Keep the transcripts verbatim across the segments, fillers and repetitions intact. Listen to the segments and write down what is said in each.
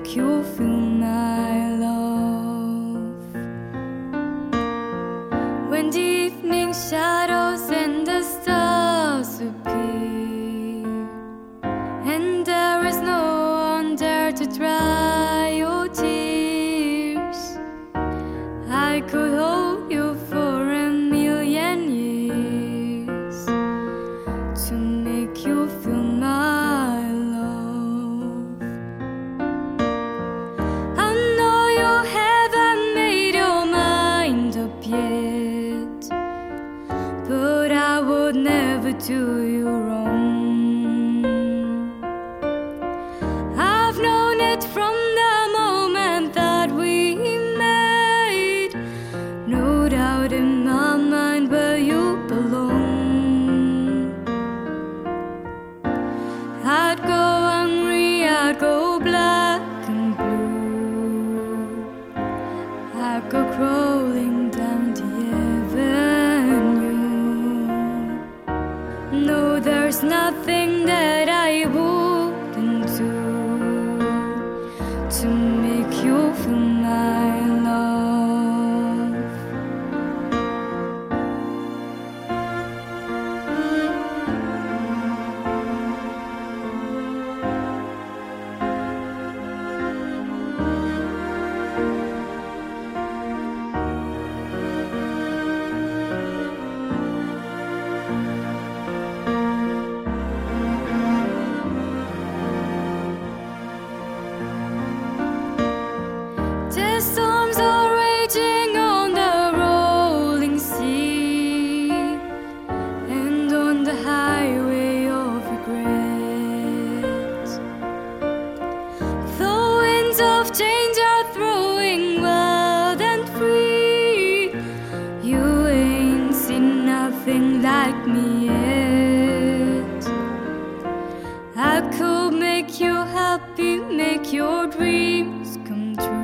make you feel my love. When the evening shadows and the stars appear, and there is no one there to dry your tears, I could hold you for a million years to make you feel my love. I know you haven't made your mind up yet, but I would never do you wrong. I've known it from the moment that we met, no doubt in my mind where you belong. I'd go hungry, I'd go black and blue, I'd go crawling down the avenue. No, there's nothing that I wouldn't do to make you feel my love. The storms are raging on the rolling sea, and on the highway of regret, the winds of change are throwing wild and free. You ain't seen nothing like me yet. I could make you happy, make your dreams come true.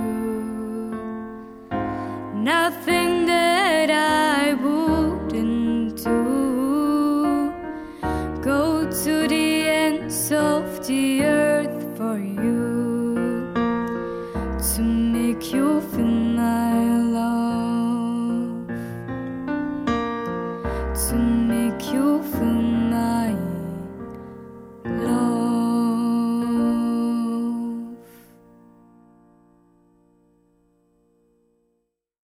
Nothing that I wouldn't do. Go to the ends of the earth for you to make you feel my